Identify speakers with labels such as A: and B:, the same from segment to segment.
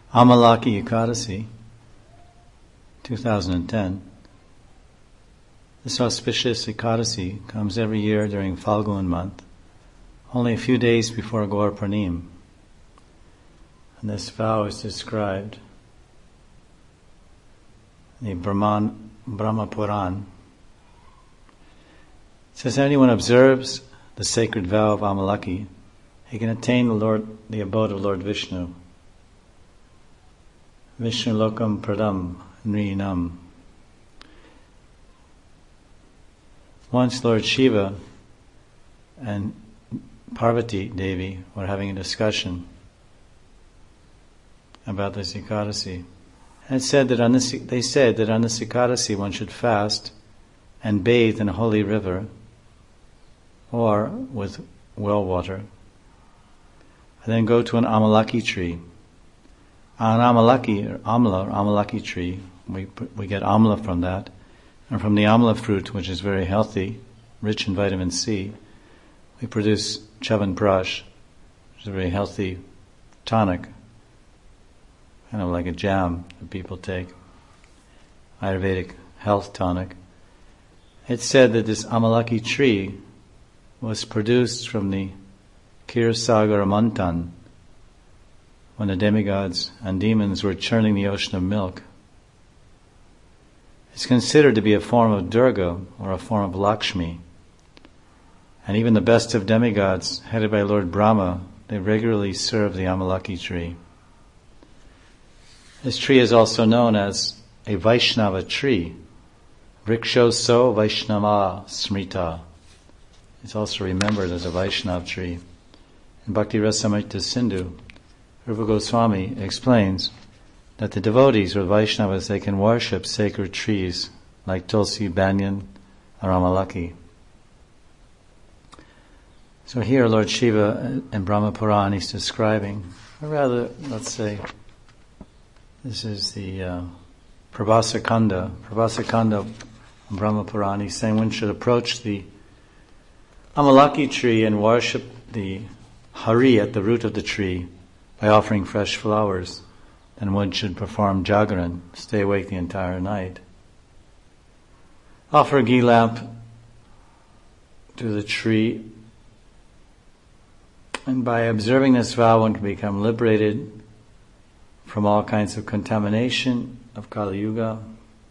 A: Amalaki Ekadasi, 2010. This auspicious Ekadasi comes every year during Falgun month, only a few days before Gaur Purnim. And this vow is described in the Brahma Puran. It says, anyone observes the sacred vow of Amalaki, he can attain the abode of Lord Vishnu. Vishnu Lokam Pradam Nrinam. Once Lord Shiva and Parvati Devi were having a discussion about this Ekadasi. And they said that on this Ekadasi one should fast and bathe in a holy river or with well water, and then go to an Amalaki tree. On Amalaki tree, we get amla from that, and from the amla fruit, which is very healthy, rich in vitamin C, we produce Chyavanprash, which is a very healthy tonic, kind of like a jam that people take, Ayurvedic health tonic. It's said that this Amalaki tree was produced from the Kshirsagar Mantan, when the demigods and demons were churning the ocean of milk. It's considered to be a form of Durga or a form of Lakshmi. And even the best of demigods, headed by Lord Brahma, they regularly serve the Amalaki tree. This tree is also known as a Vaishnava tree. Vriksho so Vaishnava Smrita. It's also remembered as a Vaishnava tree. In Bhakti Rasamrita Sindhu, Rupa Goswami explains that the devotees or Vaishnavas, they can worship sacred trees like Tulsi, Banyan, or Amalaki. So here Lord Shiva in Brahma Puran is describing, or rather, let's say, this is the Prabhasa Kanda in Brahma Puran. He's saying one should approach the Amalaki tree and worship the Hari at the root of the tree by offering fresh flowers. Then one should perform Jagaran, stay awake the entire night. Offer a ghee lamp to the tree, and by observing this vow one can become liberated from all kinds of contamination of Kali Yuga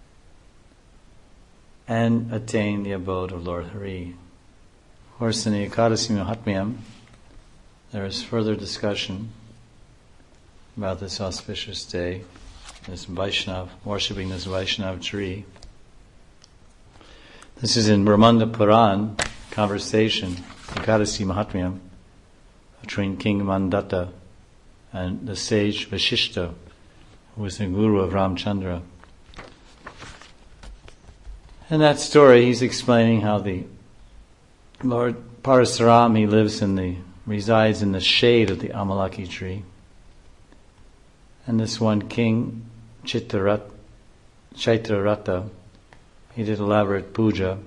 A: and attain the abode of Lord Hari. Of course, in the Ekadasi Mahatmyam, there is further discussion about this auspicious day, this Vaishnav, worshipping this Vaishnav tree. This is in Brahmanda Puran, conversation, Ekadasi Mahatmyam, between King Mandatta and the sage Vashishta, who was the guru of Ramchandra. In that story, he's explaining how the Lord Parasuram, he resides in the shade of the Amalaki tree. And this one king, Chitrarata, he did elaborate puja.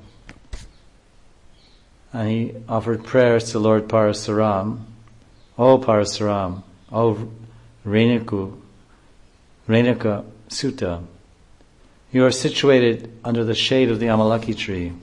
A: And he offered prayers to Lord Parasuram. O Parasuram, O Renuka Sutta, you are situated under the shade of the Amalaki tree.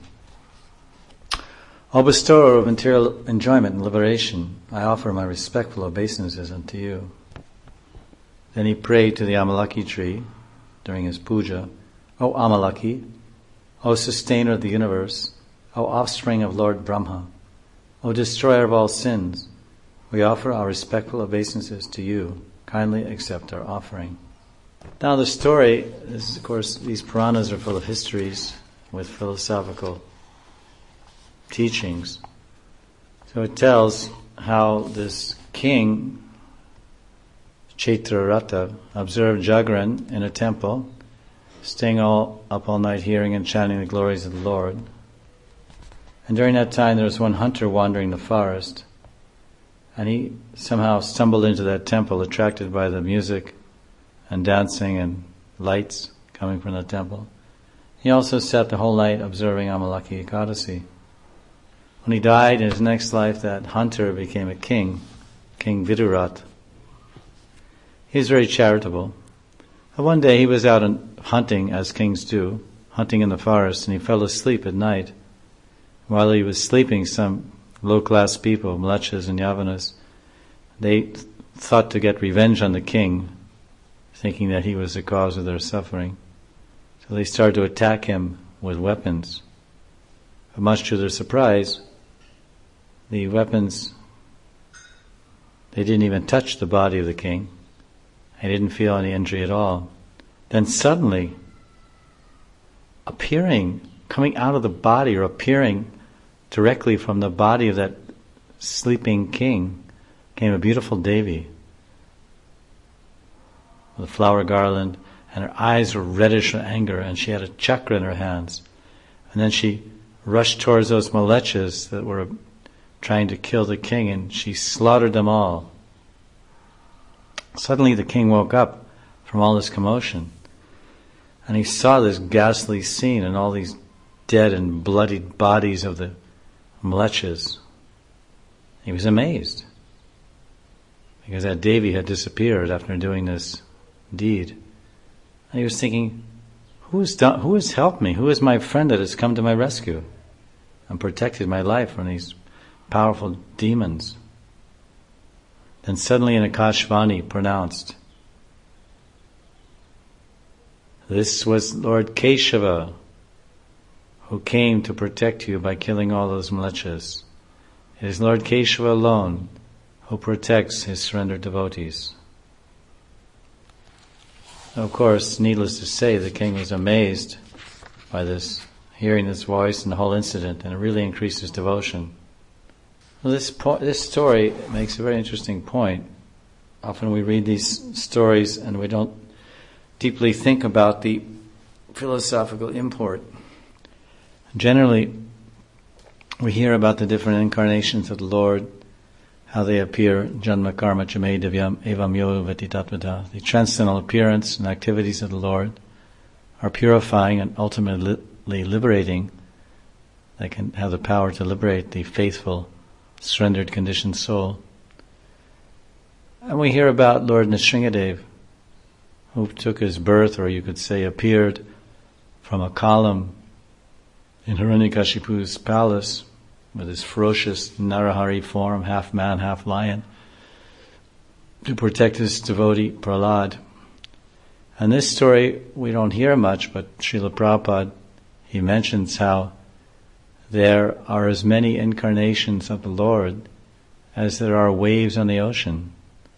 A: O bestower of material enjoyment and liberation, I offer my respectful obeisances unto you. Then he prayed to the Amalaki tree during his puja. O Amalaki, O sustainer of the universe, O offspring of Lord Brahma, O destroyer of all sins, we offer our respectful obeisances to you. Kindly accept our offering. Now the story is, of course, these Puranas are full of histories with philosophical teachings. So it tells how this king, Chitrarata, observed Jagaran in a temple, staying up all night hearing and chanting the glories of the Lord. And during that time there was one hunter wandering the forest, and he somehow stumbled into that temple, attracted by the music and dancing and lights coming from the temple. He also sat the whole night observing Amalaki Ekadasi. When he died in his next life, that hunter became a king, King Vidurat. He was very charitable. And one day he was out hunting, as kings do, hunting in the forest, and he fell asleep at night. While he was sleeping, some low-class people, Mlechas and Yavanas, they thought to get revenge on the king, thinking that he was the cause of their suffering. So they started to attack him with weapons. But much to their surprise, the weapons, they didn't even touch the body of the king. He didn't feel any injury at all. Then suddenly, coming out of the body, or appearing directly from the body of that sleeping king, came a beautiful Devi with a flower garland, and her eyes were reddish with anger, and she had a chakra in her hands. And then she rushed towards those Mlechas that were trying to kill the king, and she slaughtered them all. Suddenly the king woke up from all this commotion, and he saw this ghastly scene and all these dead and bloodied bodies of the Mlechas. He was amazed, because that Devi had disappeared after doing this deed. And he was thinking, who has helped me? Who is my friend that has come to my rescue and protected my life from these powerful demons? Then suddenly an Akashvani pronounced, this was Lord Keshava, who came to protect you by killing all those Mlechas. It is Lord Keshava alone who protects his surrendered devotees. Of course, needless to say, the king was amazed by this, hearing this voice and the whole incident, and it really increased his devotion. Well, this story makes a very interesting point. Often we read these stories and we don't deeply think about the philosophical import. Generally, we hear about the different incarnations of the Lord, how they appear, janma karma chame divyam evam yo vetitatmata. The transcendental appearance and activities of the Lord are purifying and ultimately liberating. They can have the power to liberate the faithful, surrendered, conditioned soul. And we hear about Lord Nrsingadev, who took his birth, or you could say appeared from a column in Hiranyakashipu's palace with his ferocious Narahari form, half man, half lion, to protect his devotee Prahlad. And this story we don't hear much, but Srila Prabhupada, he mentions how there are as many incarnations of the Lord as there are waves on the ocean.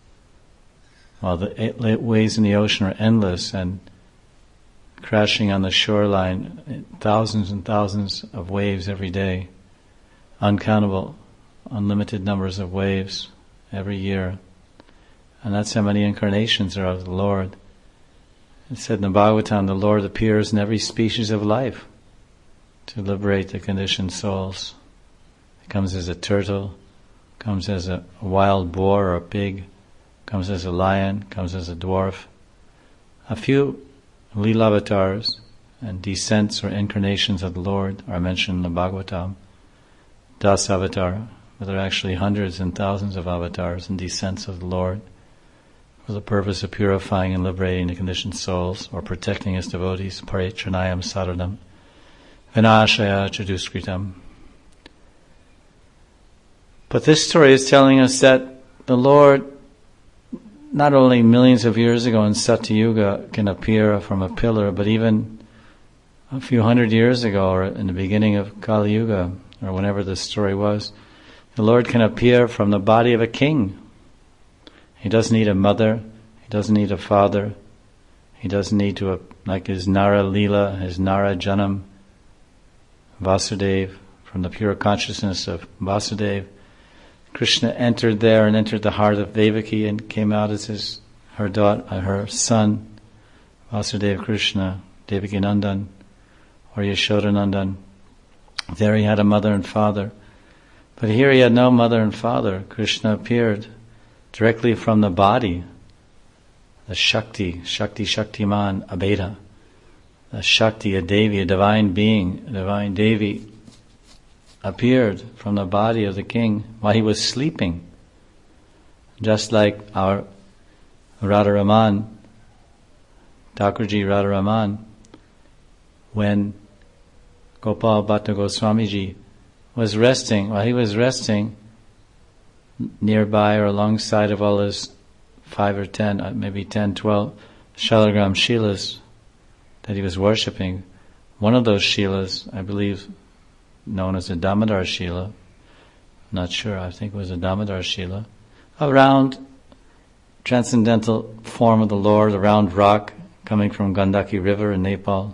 A: Well, the waves in the ocean are endless and crashing on the shoreline, thousands and thousands of waves every day, uncountable, unlimited numbers of waves every year. And that's how many incarnations there are of the Lord. It said in the Bhagavatam, the Lord appears in every species of life to liberate the conditioned souls. He comes as a turtle, comes as a wild boar or a pig, comes as a lion, comes as a dwarf. A few Leela-avatars and descents or incarnations of the Lord are mentioned in the Bhagavatam. Das-avatar, but there are actually hundreds and thousands of avatars and descents of the Lord for the purpose of purifying and liberating the conditioned souls or protecting his devotees. Paritranayam saranam vinashaya chaduskritam. But this story is telling us that the Lord, not only millions of years ago in Satyuga, can appear from a pillar, but even a few hundred years ago, or in the beginning of Kali Yuga, or whenever this story was, the Lord can appear from the body of a king. He doesn't need a mother, he doesn't need a father, he doesn't need to, like his Nara Leela, his Nara Janam, Vasudeva, from the pure consciousness of Vasudeva. Krishna entered there and entered the heart of Devaki and came out as her son, Vasudeva Krishna, Devaki Nandan, or Yashoda Nandan. There he had a mother and father. But here he had no mother and father. Krishna appeared directly from the body. The Shaktiman, Abheda. The Shakti, a Devi, a divine being, a divine Devi, appeared from the body of the king while he was sleeping. Just like our Radharaman, Thakurji Radharaman, when Gopal Bhatta Goswamiji was resting, while he was resting nearby or alongside of all his 5 or 10, maybe 10, 12 Shalagram Shilas that he was worshipping, one of those Shilas, I believe, known as the Damodar Shila, not sure, I think it was a Damodar Shila, a round transcendental form of the Lord, a round rock coming from Gandaki River in Nepal.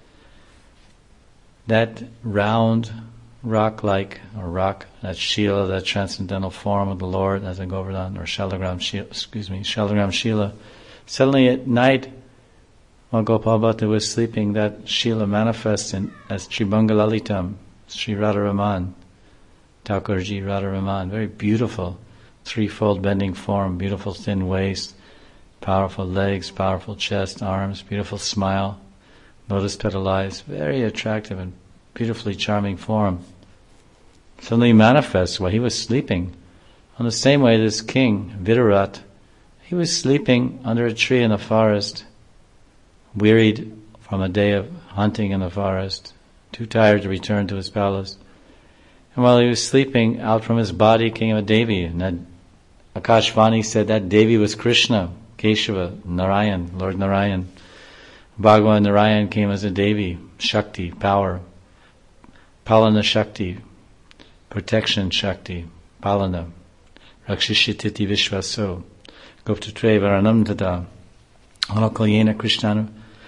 A: That round rock-like, or rock, that Shila, that transcendental form of the Lord as a Govardhan, or Shalagram Shila. Suddenly at night, while Gopal Bhatta was sleeping, that Shila manifests as Tribhangalalitam, Sri Radharaman, Thakurji Radharaman, very beautiful, threefold bending form, beautiful thin waist, powerful legs, powerful chest, arms, beautiful smile, lotus petal eyes, very attractive and beautifully charming form. Suddenly manifests while he was sleeping. On the same way, this king, Vidurat, he was sleeping under a tree in the forest, wearied from a day of hunting in the forest, too tired to return to his palace. And while he was sleeping, out from his body came a Devi. And that Akashvani said that Devi was Krishna, Keshava, Narayan, Lord Narayan. Bhagavan Narayan came as a Devi, Shakti, power, Palana Shakti, protection Shakti, Palana, Rakshishititi Vishvaso, Guptatre Varanam Tada, Anukalyena Krishnanu,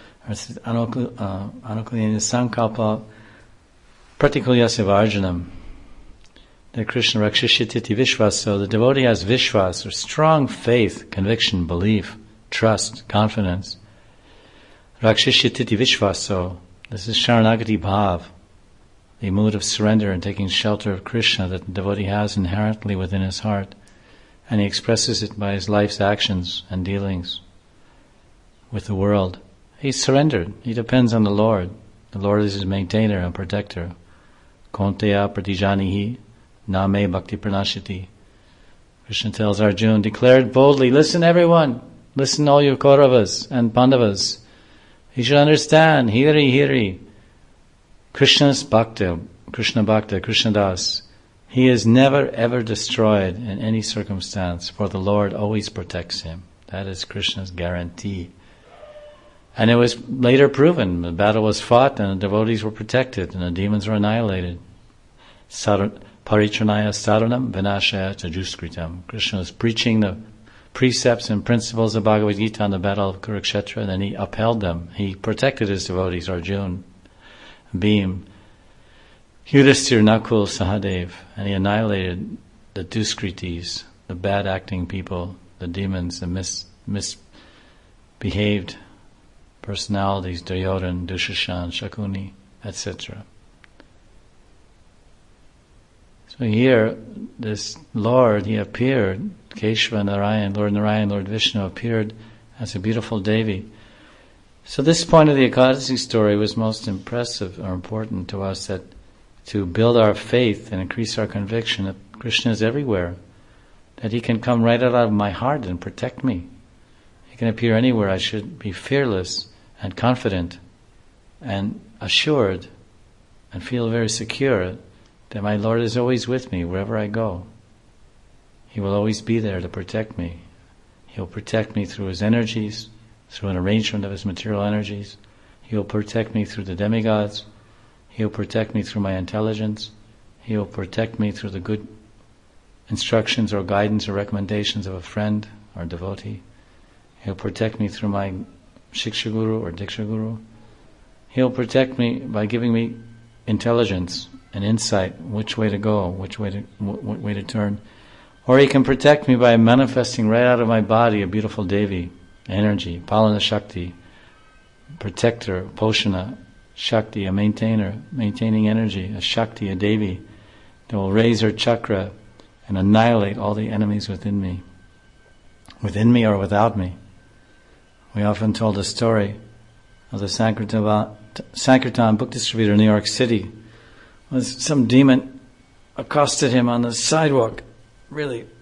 A: Anukalyena Sankalpa, Pratikulyasya Varjanam. The Krishna Rakshishititi Vishvaso, the devotee has Vishwas, or strong faith, conviction, belief, trust, confidence. Rakshishititi Vishvaso, this is Sharanagati Bhav, the mood of surrender and taking shelter of Krishna that the devotee has inherently within his heart, and he expresses it by his life's actions and dealings with the world. He's surrendered. He depends on the Lord. The Lord is his maintainer and protector. Konteya pratijanihi name bhakti pranashiti. Krishna tells Arjuna, declare it boldly. Listen everyone. Listen all you Kauravas and Pandavas. You should understand. Hiri hiri. Krishna's Bhakta, Krishna Bhakta, Krishna Das, he is never ever destroyed in any circumstance, for the Lord always protects him. That is Krishna's guarantee. And it was later proven. The battle was fought and the devotees were protected and the demons were annihilated. Parichanaya saranam vinashaya chajuskritam. Krishna was preaching the precepts and principles of Bhagavad Gita on the battle of Kurukshetra, and then he upheld them. He protected his devotees, Arjuna, Bhim, Yudhisthira, Nakul, Sahadev, and he annihilated the Duskritis, the bad acting people, the demons, the misbehaved personalities, Duryodhana, Dushashan, Shakuni, etc. So here, this Lord, he appeared, Keshava Narayan, Lord Vishnu appeared as a beautiful Devi. So this point of the Ekadasi story was most impressive or important to us, that to build our faith and increase our conviction that Krishna is everywhere, that he can come right out of my heart and protect me. He can appear anywhere. I should be fearless and confident and assured and feel very secure that my Lord is always with me wherever I go. He will always be there to protect me. He'll protect me through his energies, through an arrangement of his material energies. He will protect me through the demigods. He will protect me through my intelligence. He will protect me through the good instructions or guidance or recommendations of a friend or devotee. He will protect me through my Shiksha Guru or Diksha Guru. He will protect me by giving me intelligence and insight, which way to go, what way to turn. Or he can protect me by manifesting right out of my body a beautiful Devi, energy, Palana Shakti, protector, Poshana, Shakti, a maintainer, maintaining energy, a Shakti, a Devi, that will raise her chakra and annihilate all the enemies within me or without me. We often told the story of the Sankirtan book distributor in New York City. Some demon accosted him on the sidewalk, really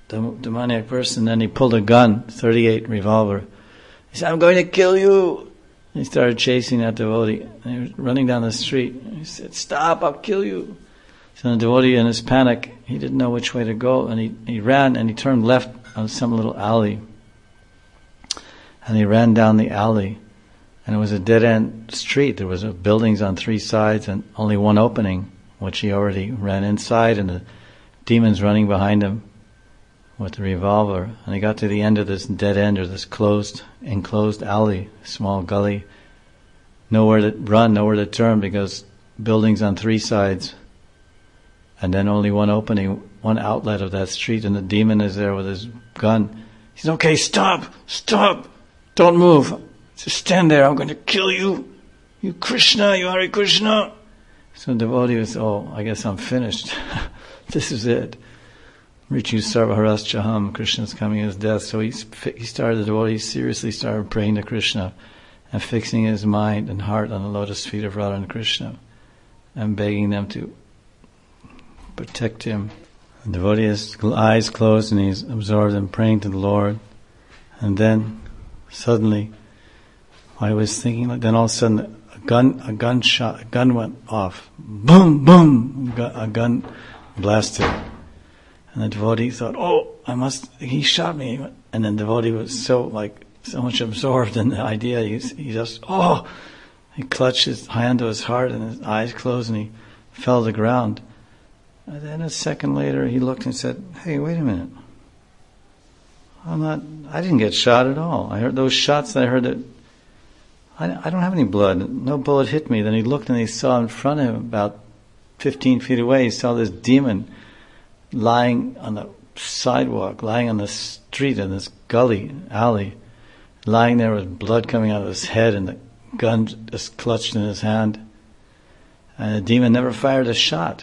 A: demoniac person. Then he pulled a gun, 38 revolver. He said, "I'm going to kill you." He started chasing that devotee. And he was running down the street. He said, "Stop, I'll kill you." So the devotee, in his panic, he didn't know which way to go, and he ran and he turned left on some little alley. And he ran down the alley, and it was a dead-end street. There was buildings on three sides and only one opening, which he already ran inside, and the demons running behind him with the revolver. And he got to the end of this dead end, or this enclosed alley, small gully. Nowhere to run, nowhere to turn, because buildings on three sides, and then only one opening, one outlet of that street, and the demon is there with his gun. He says, "Okay, stop, don't move. Just stand there, I'm going to kill you. You Krishna, you Hare Krishna." So the devotee was, I guess I'm finished. This is it. Richu Sarvaharashchaham, Krishna's coming as death. So the devotee seriously started praying to Krishna and fixing his mind and heart on the lotus feet of Radha and Krishna and begging them to protect him. The devotee has eyes closed and he's absorbed in praying to the Lord. And then suddenly, I was thinking, then all of a sudden a gun went off. Boom, boom, a gun blasted. And the devotee thought, he shot me. And then the devotee was so much absorbed in the idea, he clutched his hand to his heart and his eyes closed and he fell to the ground. And then a second later he looked and said, "Hey, wait a minute. I didn't get shot at all. I heard those shots that I heard that I don't have any blood. No bullet hit me." Then he looked and he saw in front of him, about 15 feet away, he saw this demon lying on the sidewalk, lying on the street in this alley, lying there with blood coming out of his head and the gun just clutched in his hand. And the demon never fired a shot.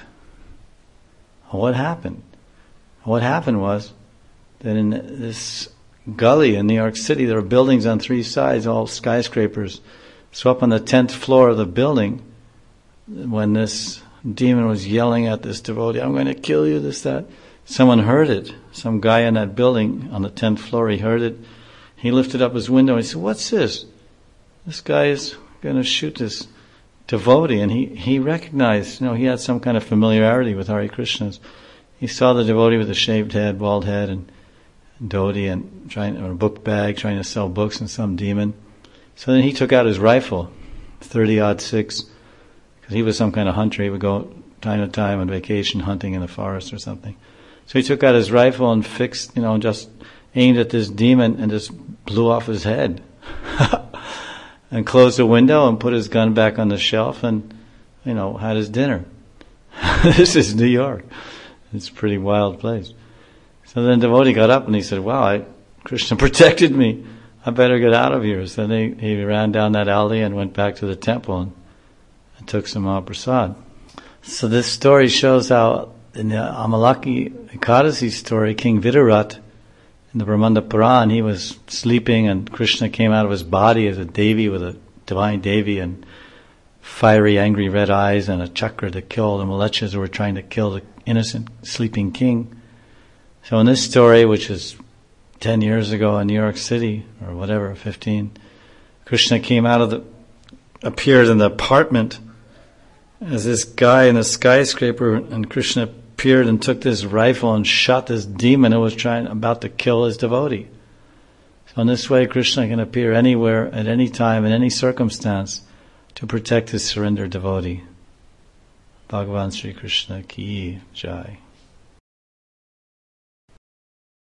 A: What happened? What happened was that in this gully in New York City, there were buildings on three sides, all skyscrapers. So up on the 10th floor of the building, when this demon was yelling at this devotee, "I'm going to kill you," this, that, someone heard it. Some guy in that building on the 10th floor, he heard it. He lifted up his window and he said, "What's this? This guy is going to shoot this devotee." And he recognized, he had some kind of familiarity with Hare Krishnas. He saw the devotee with a shaved head, bald head, and dhoti, and a book bag, trying to sell books, and some demon. So then he took out his rifle, 30-06, because he was some kind of hunter. He would go time to time on vacation hunting in the forest or something. So he took out his rifle and fixed, just aimed at this demon and just blew off his head. And closed the window and put his gun back on the shelf and, had his dinner. This is New York. It's a pretty wild place. So then the devotee got up and he said, "Wow, Krishna protected me. I better get out of here." So then he ran down that alley and went back to the temple and took some Mahaprasad. So this story shows how in the Amalaki Ekadasi story, King Vidurat, in the Brahmanda Puran, he was sleeping and Krishna came out of his body as a Devi, with a divine Devi and fiery, angry red eyes and a chakra to kill the Malechas who were trying to kill the innocent sleeping king. So in this story, which is 10 years ago in New York City, or whatever, 15, Krishna appeared in the apartment as this guy in a skyscraper, and Krishna appeared and took this rifle and shot this demon who was about to kill his devotee. So in this way, Krishna can appear anywhere, at any time, in any circumstance, to protect his surrendered devotee. Bhagavan Sri Krishna ki jai.